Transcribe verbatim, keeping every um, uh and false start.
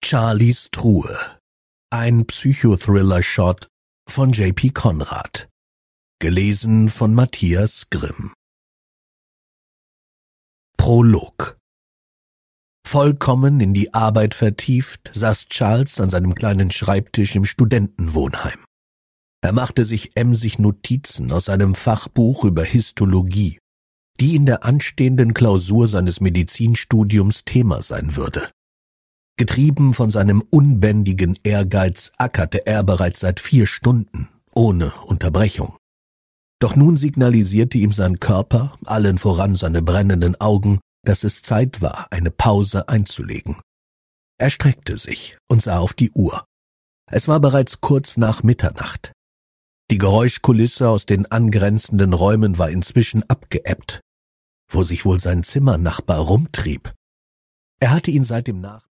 Charlies Truhe. Ein Psychothriller-Shot von J P Conrad. Gelesen von Matthias Grimm. Prolog. Vollkommen in die Arbeit vertieft, saß Charles an seinem kleinen Schreibtisch im Studentenwohnheim. Er machte sich emsig Notizen aus einem Fachbuch über Histologie, die in der anstehenden Klausur seines Medizinstudiums Thema sein würde. Getrieben von seinem unbändigen Ehrgeiz ackerte er bereits seit vier Stunden, ohne Unterbrechung. Doch nun signalisierte ihm sein Körper, allen voran seine brennenden Augen, dass es Zeit war, eine Pause einzulegen. Er streckte sich und sah auf die Uhr. Es war bereits kurz nach Mitternacht. Die Geräuschkulisse aus den angrenzenden Räumen war inzwischen abgeebbt, wo sich wohl sein Zimmernachbar rumtrieb. Er hatte ihn seit dem Nach